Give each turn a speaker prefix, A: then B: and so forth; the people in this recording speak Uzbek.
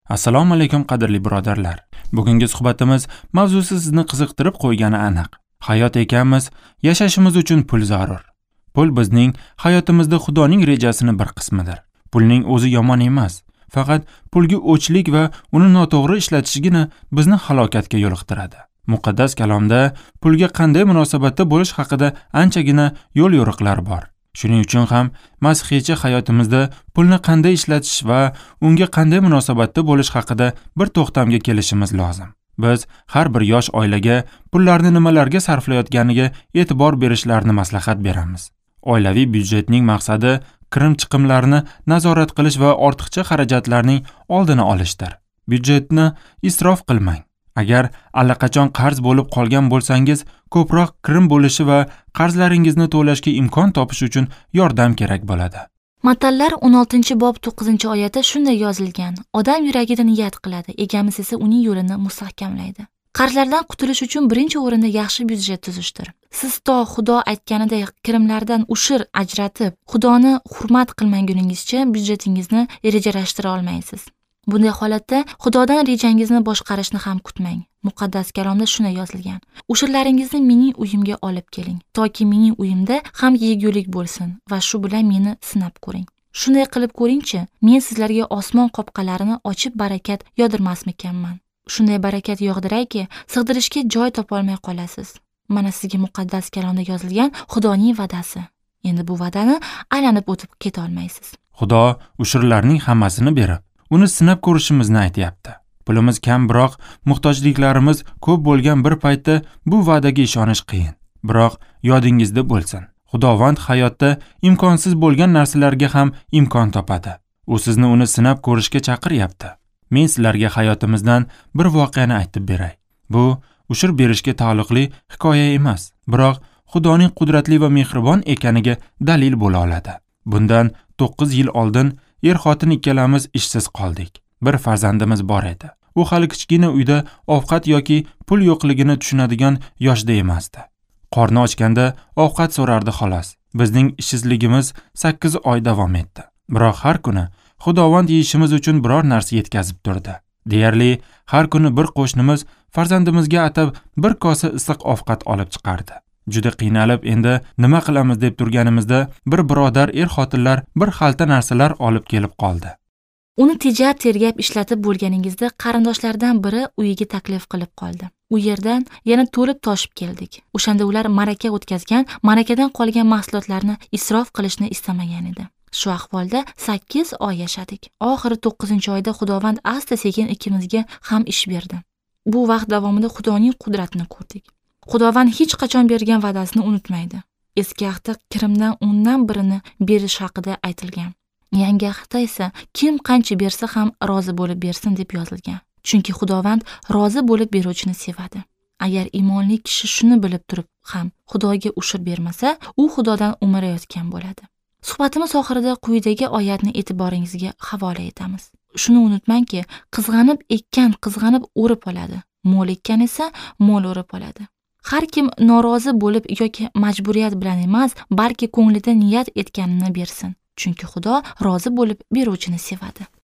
A: Assalomu alaykum qadrli birodarlar. Bugungi suhbatimiz mavzusi sizni qiziqtirib qo'ygani aniq. Hayot ekanmiz, yashashimiz uchun pul zarur. Pul bizning hayotimizda Xudoning rejasining bir qismidir. Pulning o'zi yomon emas, faqat pulga o'chlik va uni noto'g'ri ishlatishgina bizni halokatga yo'liqtiradi. Muqaddas kalomda pulga qanday munosabatda bo'lish haqida anchagina yo'l-yo'riqlar bor. Shuning uchun ham masihiycha hayotimizda pulni qanday ishlatish va unga qanday munosabatda bo'lish haqida bir to'xtamga kelishimiz lozim. Biz har bir yosh oilaga pullarni nimalarga sarflayotganiga e'tibor berishlarini maslahat beramiz. Oilaviy byudjetning maqsadi kirim-chiqimlarni nazorat qilish va ortiqcha xarajatlarning oldini olishdir. Byudjetni isrof qilmang. Agar allaqachon qarz bo'lib qolgan bo'lsangiz, ko'proq kirim bo'lishi va qarzlaringizni to'lashga imkon topish uchun yordam kerak bo'ladi.
B: Matallar 16-bob 9-oyatda shunday yozilgan: Odam yuragida niyat qiladi, egamiz esa uning yo'lini mustahkamlaydi. Qarzlardan qutulish uchun birinchi o'rinda yaxshi byudjet tuzishdir. Siz to Xudo aytganidek kirimlardan ushur ajratib, Xudoni hurmat qilmaguningizcha byudjetingizni rejalashtira olmaysiz. Bunday holatda Xudodan rejangizni boshqarishni ham kutmang. Muqaddas kalomda shunday yozilgan: Ushurlaringizni mening uyimga olib keling, toki mening uyimda ham yegulik bo'lsin va shu bilan meni sinab ko'ring. Shunday qilib ko'ringchi, men sizlarga osmon qopqalarini ochib barakat yog'dirmasmikanman. Shunday barakat yog'dirayki, sig'dirishga joy topolmay qolasiz. Mana sizga muqaddas kalomda yozilgan Xudoning va'dasi. Endi bu va'dani aylanib o'tib keta olmaysiz.
A: Xudo ushurlarning hammasini berib, uni sinab ko'rishimizni aytyapti. Pulimiz kam, biroq muhtojliklarimiz ko'p bo'lgan bir paytda bu va'daga ishonish qiyin. Biroq yodingizda bo'lsin, Xudovand hayotda imkonsiz bo'lgan narsalarga ham imkon topadi. U sizni uni sinab ko'rishga chaqiryapti. Men sizlarga hayotimizdan bir voqeani aytib beray. Bu ushur berishga taalluqli hikoya emas, biroq Xudoning qudratli va mehribon ekaniga dalil bo'la oladi. Bundan 9 yil oldin er-xotin ikkalamiz ishsiz qoldik. Bir farzandimiz bor edi. U hali kichkina uyda ovqat yoki pul yo'qligini tushunadigan yoshda emasdi. Qorni ochganda ovqat so'rardi xolos. Bizning ishsizligimiz 8 oy davom etdi. Biroq har kuni Xudovand yeyishimiz uchun biror narsa yetkazib turdi. Deyarli har kuni bir qo'shnimiz farzandimizga atab bir kosa issiq ovqat olib chiqardi. Juda qiynalib endi nima qilamiz deb turganimizda bir birodar er-xotinlar bir xalta narsalar olib kelib qoldi.
B: Uni tejab tergab ishlatib bo'lganingizda qarindoshlardan biri uyiga taklif qilib qoldi. U yerdan yana to'lib toshib keldik. O'shanda ular maraka o'tkazgan, marakadan qolgan mahsulotlarni isrof qilishni istamagan edi. Shu ahvolda 8 oy yashadik. Oxiri 9-oyda Xudovand asta-sekin ikkimizga ham ish berdi. Bu vaqt davomida Xudoning qudratini ko'rdik. Xudovand hech qachon bergan va'dasini unutmaydi. Eski ahdda kirimdan 1/10 berish haqida aytilgan. Yangi ahdda esa kim qancha bersa ham rozi bo'lib bersin deb yozilgan. Chunki Xudovand rozi bo'lib beruvchini sevadi. Agar iymonli kishi shuni bilib turib ham Xudoga ushur bermasa, u Xudodan umirayotgan bo'ladi. Suhbatimiz oxirida quyidagi oyatni e'tiboringizga havola etamiz. Shuni unutmangki, qizg'anib ekkan qizg'anib o'rib oladi, mo'l ekkan esa mo'l o'rib oladi. Har kim norozi bo'lib yoki majburiyat bilan emas, balki ko'nglida niyat etganini bersin. Chunki Xudo rozi bo'lib beruvchini sevadi.